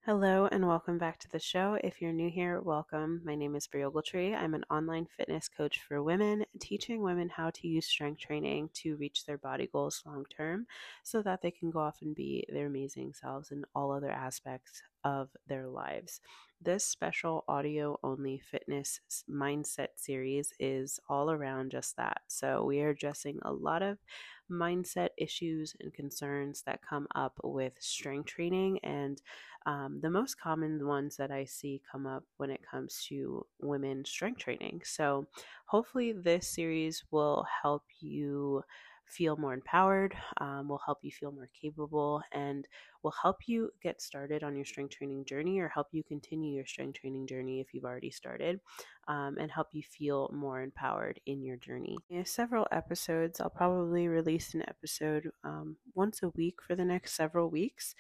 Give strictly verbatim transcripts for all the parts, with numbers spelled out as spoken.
Hello and welcome back to the show. If you're new here, welcome. My name is Brie Ogletree. I'm an online fitness coach for women, teaching women how to use strength training to reach their body goals long term so that they can go off and be their amazing selves in all other aspects of their lives. This special audio only fitness mindset series is all around just that. So, we are addressing a lot of mindset issues and concerns that come up with strength training, and um, the most common ones that I see come up when it comes to women strength training. So, hopefully, this series will help you feel more empowered, um, will help you feel more capable, and will help you get started on your strength training journey or help you continue your strength training journey if you've already started, um, and help you feel more empowered in your journey. In several episodes, I'll probably release an episode um, once a week for the next several weeks.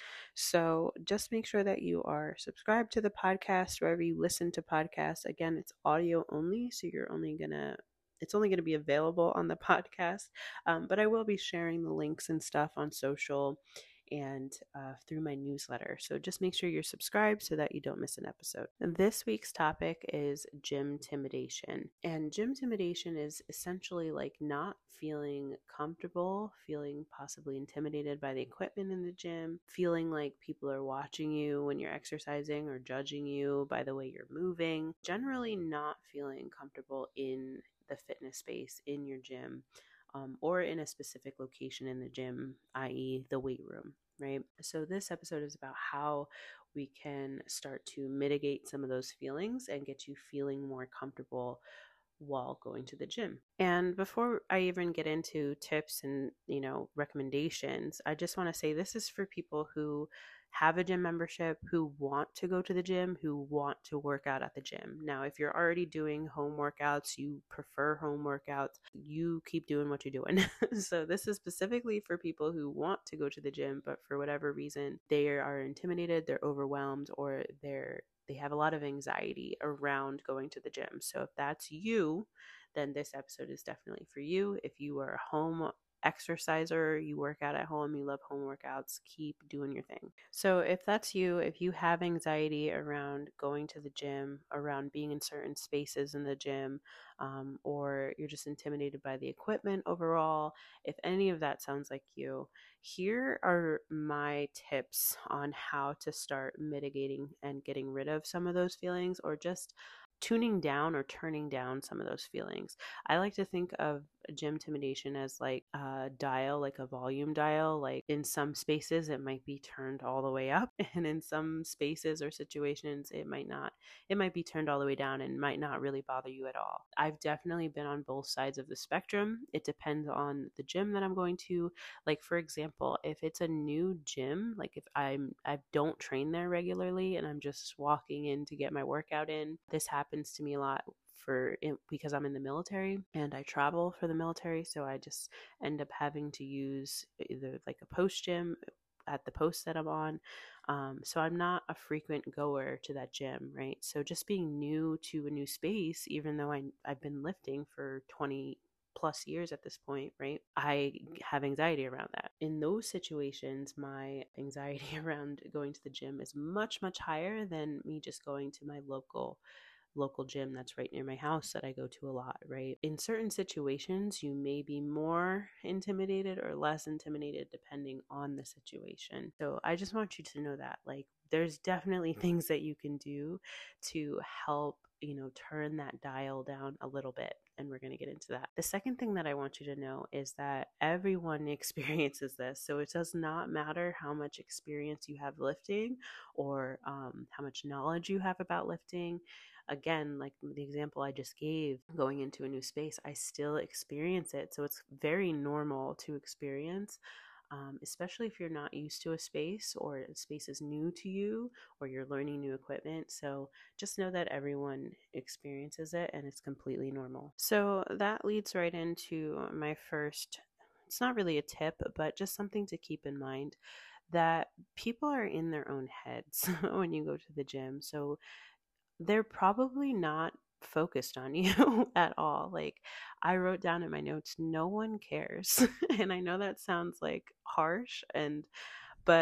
So just make sure that you are subscribed to the podcast wherever you listen to podcasts. Again, it's audio only, so you're only going to it's only going to be available on the podcast, um, but I will be sharing the links and stuff on social and uh, through my newsletter. So just make sure you're subscribed so that you don't miss an episode. And this week's topic is gym intimidation. And gym intimidation is essentially like not feeling comfortable, feeling possibly intimidated by the equipment in the gym, feeling like people are watching you when you're exercising or judging you by the way you're moving, generally not feeling comfortable in the fitness space in your gym. Um, or in a specific location in the gym, that is the weight room, right? So this episode is about how we can start to mitigate some of those feelings and get you feeling more comfortable while going to the gym. And before I even get into tips and, you know, recommendations, I just want to say this is for people who have a gym membership, who want to go to the gym, who want to work out at the gym. Now, if you're already doing home workouts, you prefer home workouts, you keep doing what you're doing. So this is specifically for people who want to go to the gym, but for whatever reason, they are intimidated, they're overwhelmed, or they're they have a lot of anxiety around going to the gym. So if that's you, then this episode is definitely for you. If you are a home exerciser, you work out at home, you love home workouts, keep doing your thing. So if that's you, if you have anxiety around going to the gym, around being in certain spaces in the gym, um, or you're just intimidated by the equipment overall, if any of that sounds like you, here are my tips on how to start mitigating and getting rid of some of those feelings, or just tuning down or turning down some of those feelings. I like to think of gym intimidation as like a dial, like a volume dial. Like in some spaces, it might be turned all the way up, and in some spaces or situations, it might not. It might be turned all the way down and might not really bother you at all. I've definitely been on both sides of the spectrum. It depends on the gym that I'm going to. Like, for example, if it's a new gym, like if I'm I don't train there regularly and I'm just walking in to get my workout in, this happens to me a lot for because I'm in the military and I travel for the military, so I just end up having to use either like a post gym at the post that I'm on. Um, so I'm not a frequent goer to that gym, right? So just being new to a new space, even though I, I've been lifting for twenty plus years at this point, right? I have anxiety around that. In those situations, my anxiety around going to the gym is much, much higher than me just going to my local local gym that's right near my house that I go to a lot, right? In certain situations, you may be more intimidated or less intimidated depending on the situation. So I just want you to know that, like, there's definitely things that you can do to help, you know, turn that dial down a little bit. And we're going to get into that. The second thing that I want you to know is that everyone experiences this. So it does not matter how much experience you have lifting or um, how much knowledge you have about lifting. Again, like the example I just gave, going into a new space, I still experience it. So it's very normal to experience, um, especially if you're not used to a space or a space is new to you or you're learning new equipment. So just know that everyone experiences it and it's completely normal. So that leads right into my first, it's not really a tip, but just something to keep in mind, that people are in their own heads when you go to the gym. So they're probably not focused on you at all. Like, I wrote down in my notes, no one cares. And I know that sounds like harsh, and but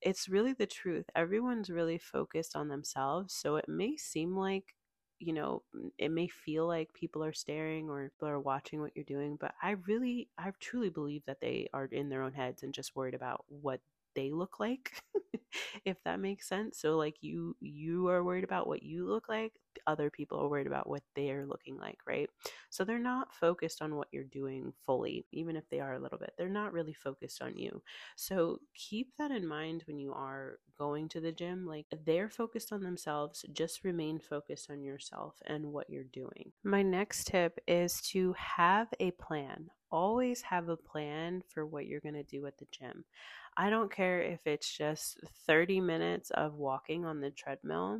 it's really the truth. Everyone's really focused on themselves. So it may seem like, you know, it may feel like people are staring or people are watching what you're doing, but I really, I truly believe that they are in their own heads and just worried about what they look like, if that makes sense. So like you you are worried about what you look like, other people are worried about what they're looking like, right? So they're not focused on what you're doing fully, even if they are a little bit. They're not really focused on you. So keep that in mind when you are going to the gym. Like they're focused on themselves, just remain focused on yourself and what you're doing. My next tip is to have a plan. Always have a plan for what you're going to do at the gym. I don't care if it's just thirty minutes of walking on the treadmill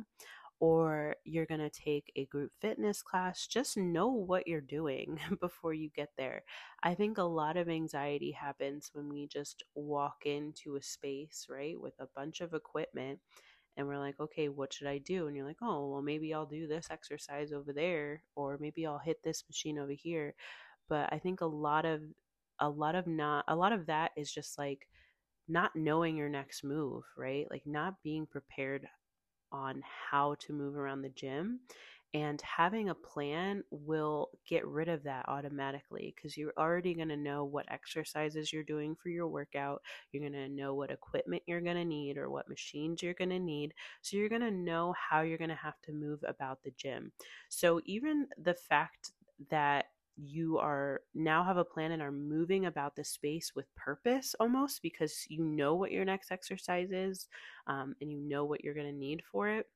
or you're going to take a group fitness class. Just know what you're doing before you get there. I think a lot of anxiety happens when we just walk into a space, right, with a bunch of equipment and we're like, okay, what should I do? And you're like, oh, well, maybe I'll do this exercise over there, or maybe I'll hit this machine over here. But I think a lot of a lot of not a lot of that is just like not knowing your next move, right? Like not being prepared on how to move around the gym. And having a plan will get rid of that automatically because you're already going to know what exercises you're doing for your workout. You're going to know what equipment you're going to need or what machines you're going to need. So you're going to know how you're going to have to move about the gym. So even the fact that you are now have a plan and are moving about the space with purpose almost because you know what your next exercise is, um, and you know what you're going to need for it.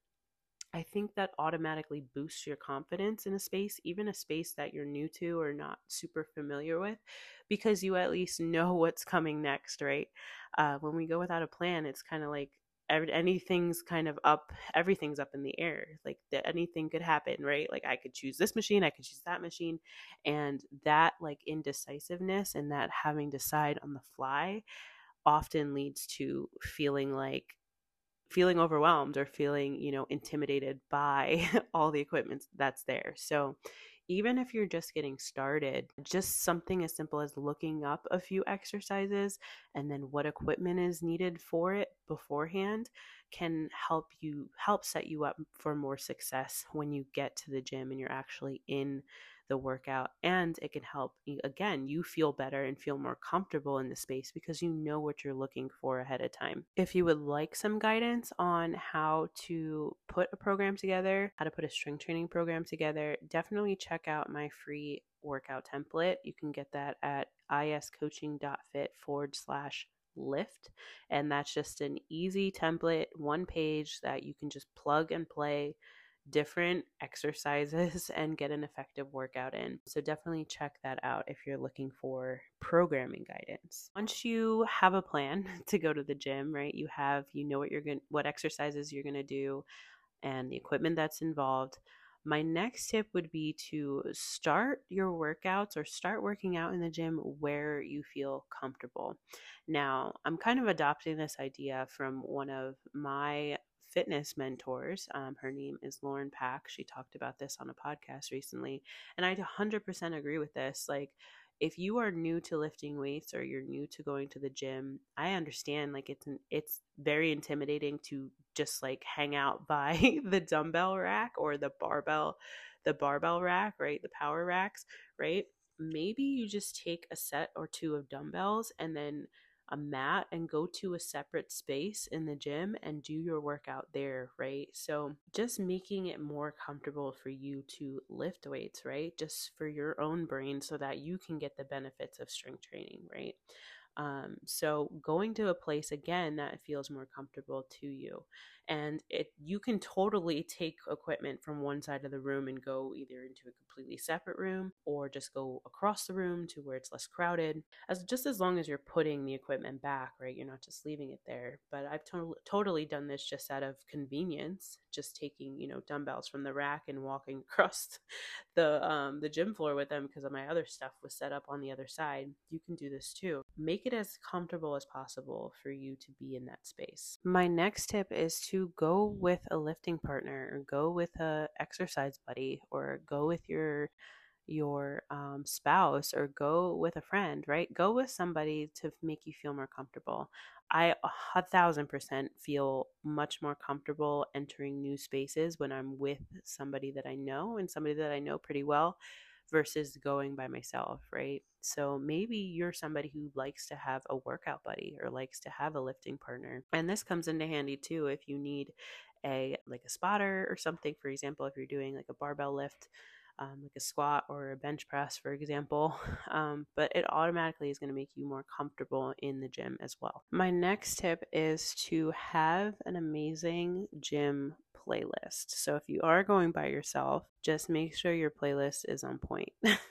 I think that automatically boosts your confidence in a space, even a space that you're new to or not super familiar with, because you at least know what's coming next, right? Uh, when we go without a plan, it's kind of like every, anything's kind of up, everything's up in the air. Like that anything could happen, right? Like I could choose this machine, I could choose that machine. And that like indecisiveness and that having to decide on the fly often leads to feeling like feeling overwhelmed or feeling, you know, intimidated by all the equipment that's there. So even if you're just getting started, just something as simple as looking up a few exercises and then what equipment is needed for it beforehand can help you help set you up for more success when you get to the gym and you're actually in the workout. And it can help you, again, you feel better and feel more comfortable in the space because you know what you're looking for ahead of time. If you would like some guidance on how to put a program together, how to put a strength training program together, definitely check out my free workout template. You can get that at iscoaching.fit forward slash lift. And that's just an easy template, one page that you can just plug and play different exercises and get an effective workout in. So definitely check that out if you're looking for programming guidance. Once you have a plan to go to the gym, right? You have you know what you're going what exercises you're going to do and the equipment that's involved. My next tip would be to start your workouts or start working out in the gym where you feel comfortable. Now, I'm kind of adopting this idea from one of my fitness mentors. Um, her name is Lauren Pack. She talked about this on a podcast recently. And I one hundred percent agree with this. Like, if you are new to lifting weights or you're new to going to the gym, I understand like it's an, it's very intimidating to just like hang out by the dumbbell rack or the barbell the barbell rack, right? The power racks, right? Maybe you just take a set or two of dumbbells and then a mat and go to a separate space in the gym and do your workout there, right? So just making it more comfortable for you to lift weights, right? Just for your own brain so that you can get the benefits of strength training, right? Um, so going to a place again that feels more comfortable to you, and it you can totally take equipment from one side of the room and go either into a completely separate room or just go across the room to where it's less crowded. As just as long as you're putting the equipment back, right? You're not just leaving it there. But I've to- totally done this just out of convenience, just taking you know dumbbells from the rack and walking across the um, the gym floor with them because my other stuff was set up on the other side. You can do this too. Make it as comfortable as possible for you to be in that space. My next tip is to go with a lifting partner or go with a exercise buddy or go with your your um, spouse or go with a friend, right? Go with somebody to make you feel more comfortable. I a thousand percent feel much more comfortable entering new spaces when I'm with somebody that I know and somebody that I know pretty well versus going by myself, right? So maybe you're somebody who likes to have a workout buddy or likes to have a lifting partner. And this comes into handy too if you need a like a spotter or something. For example, if you're doing like a barbell lift, um, like a squat or a bench press, for example. Um, but it automatically is going to make you more comfortable in the gym as well. My next tip is to have an amazing gym playlist. So if you are going by yourself, just make sure your playlist is on point.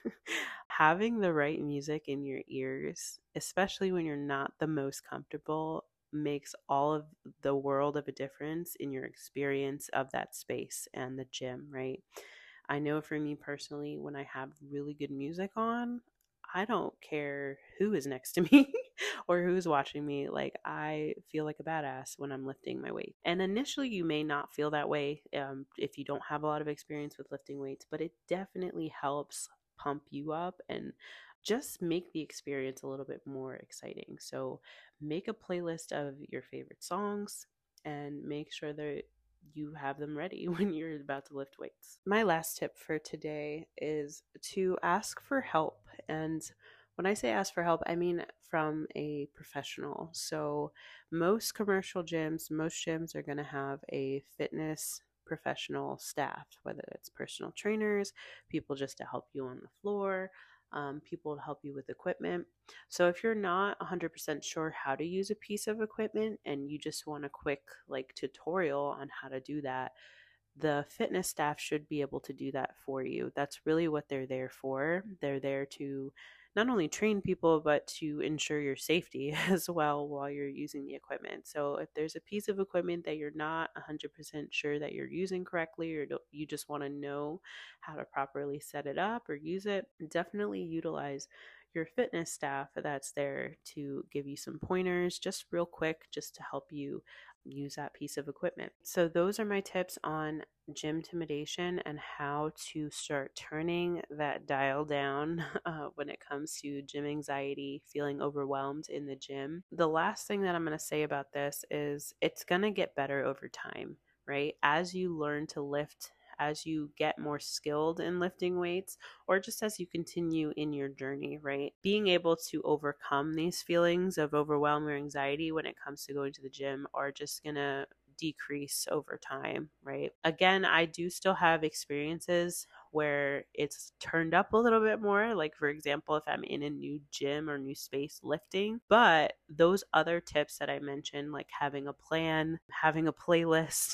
Having the right music in your ears, especially when you're not the most comfortable, makes all of the world of a difference in your experience of that space and the gym, right? I know for me personally, when I have really good music on, I don't care who is next to me or who's watching me. Like, I feel like a badass when I'm lifting my weight. And initially, you may not feel that way um, if you don't have a lot of experience with lifting weights, but it definitely helps pump you up and just make the experience a little bit more exciting. So, make a playlist of your favorite songs and make sure that you have them ready when you're about to lift weights. My last tip for today is to ask for help. And when I say ask for help, I mean from a professional. So most commercial gyms, most gyms are going to have a fitness professional staff, whether it's personal trainers, people just to help you on the floor, um, people to help you with equipment. So if you're not one hundred percent sure how to use a piece of equipment and you just want a quick like tutorial on how to do that, the fitness staff should be able to do that for you. That's really what they're there for. They're there to not only train people, but to ensure your safety as well while you're using the equipment. So if there's a piece of equipment that you're not one hundred percent sure that you're using correctly, or you just want to know how to properly set it up or use it, definitely utilize your fitness staff that's there to give you some pointers just real quick, just to help you use that piece of equipment. So those are my tips on gym intimidation and how to start turning that dial down uh, when it comes to gym anxiety, feeling overwhelmed in the gym. The last thing that I'm going to say about this is it's going to get better over time, right? As you learn to lift, as you get more skilled in lifting weights, or just as you continue in your journey, right? Being able to overcome these feelings of overwhelm or anxiety when it comes to going to the gym are just going to decrease over time, right? Again, I do still have experiences where it's turned up a little bit more. Like, for example, if I'm in a new gym or new space lifting, but those other tips that I mentioned, like having a plan, having a playlist,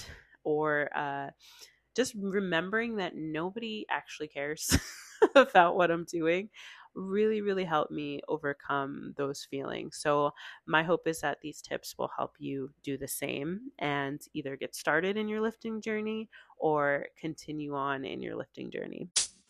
or uh, just remembering that nobody actually cares about what I'm doing really, really helped me overcome those feelings. So my hope is that these tips will help you do the same and either get started in your lifting journey or continue on in your lifting journey.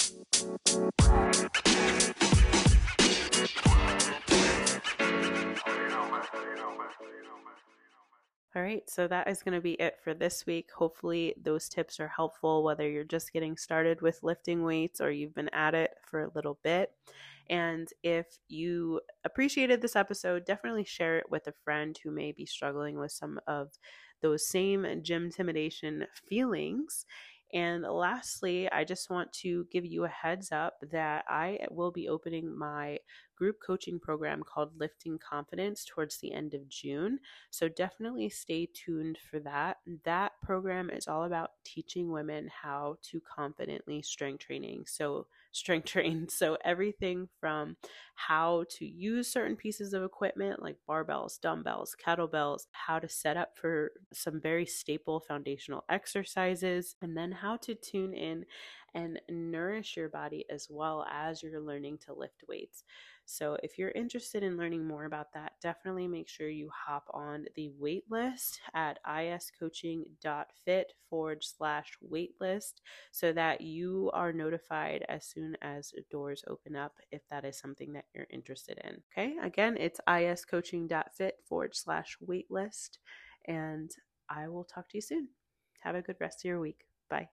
All right, so that is going to be it for this week. Hopefully those tips are helpful, whether you're just getting started with lifting weights or you've been at it for a little bit. And if you appreciated this episode, definitely share it with a friend who may be struggling with some of those same gym intimidation feelings. And lastly, I just want to give you a heads up that I will be opening my group coaching program called Lifting Confidence towards the end of June. So definitely stay tuned for that. That program is all about teaching women how to confidently strength training. So strength train. So everything from how to use certain pieces of equipment like barbells, dumbbells, kettlebells, how to set up for some very staple foundational exercises, and then how to tune in and nourish your body as well as you're learning to lift weights. So if you're interested in learning more about that, definitely make sure you hop on the wait list at iscoaching.fit forward slash waitlist so that you are notified as soon as doors open up if that is something that you're interested in. Okay, again, it's iscoaching.fit forward slash waitlist, and I will talk to you soon. Have a good rest of your week.